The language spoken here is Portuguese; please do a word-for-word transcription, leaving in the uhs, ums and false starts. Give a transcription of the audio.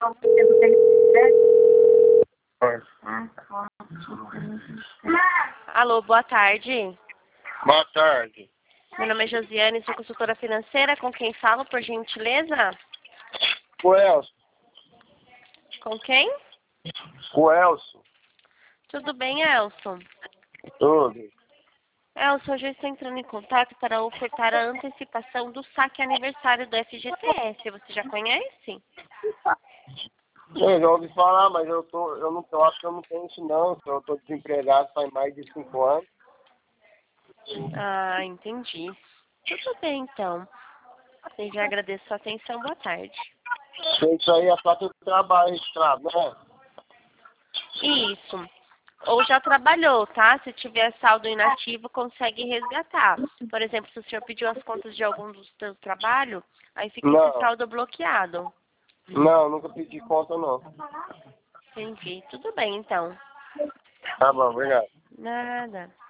Alô, boa tarde. Boa tarde. Meu nome é Josiane, sou consultora financeira. Com quem falo, por gentileza? O Elcio. Com quem? O Elcio. Tudo bem, Elson? Tudo. Elson, hoje eu estou entrando em contato para ofertar a antecipação do saque aniversário do F G T S. Você já conhece? Eu já ouvi falar, mas eu, tô, eu, não, eu acho que eu não tenho isso não. Eu estou desempregado faz mais de cinco anos. Ah, entendi. Tudo bem, então. Eu já agradeço a sua atenção. Boa tarde. Isso aí é placa de trabalho registrado, né? Isso. Ou já trabalhou, tá? Se tiver saldo inativo, consegue resgatar. Por exemplo, se o senhor pediu as contas de algum dos seus trabalhos, aí fica esse Não. saldo bloqueado. Não, nunca pedi conta não. Entendi. Tudo bem, então. Tá bom, obrigado. Nada.